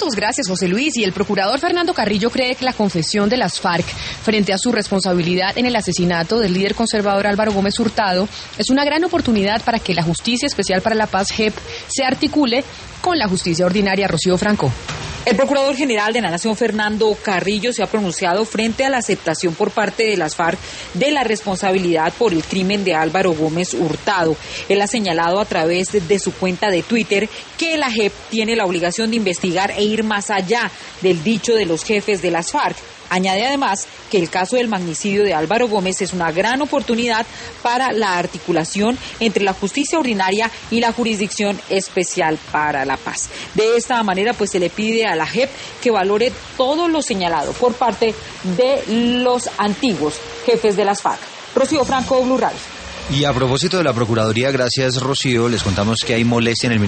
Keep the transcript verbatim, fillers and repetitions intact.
minutos, gracias José Luis. Y el procurador Fernando Carrillo cree que la confesión de las FARC frente a su responsabilidad en el asesinato del líder conservador Álvaro Gómez Hurtado es una gran oportunidad para que la Justicia Especial para la Paz, J E P, se articule con la justicia ordinaria. Rocío Franco. El Procurador General de la Nación, Fernando Carrillo, se ha pronunciado frente a la aceptación por parte de las FARC de la responsabilidad por el crimen de Álvaro Gómez Hurtado. Él ha señalado a través de su cuenta de Twitter que la J E P tiene la obligación de investigar e ir más allá del dicho de los jefes de las FARC. Añade además que el caso del magnicidio de Álvaro Gómez es una gran oportunidad para la articulación entre la justicia ordinaria y la Jurisdicción Especial para la Paz. De esta manera, pues se le pide a la J E P que valore todo lo señalado por parte de los antiguos jefes de las FARC. Rocío Franco, Blue Radio. Y a propósito de la Procuraduría, gracias Rocío, les contamos que hay molestia en el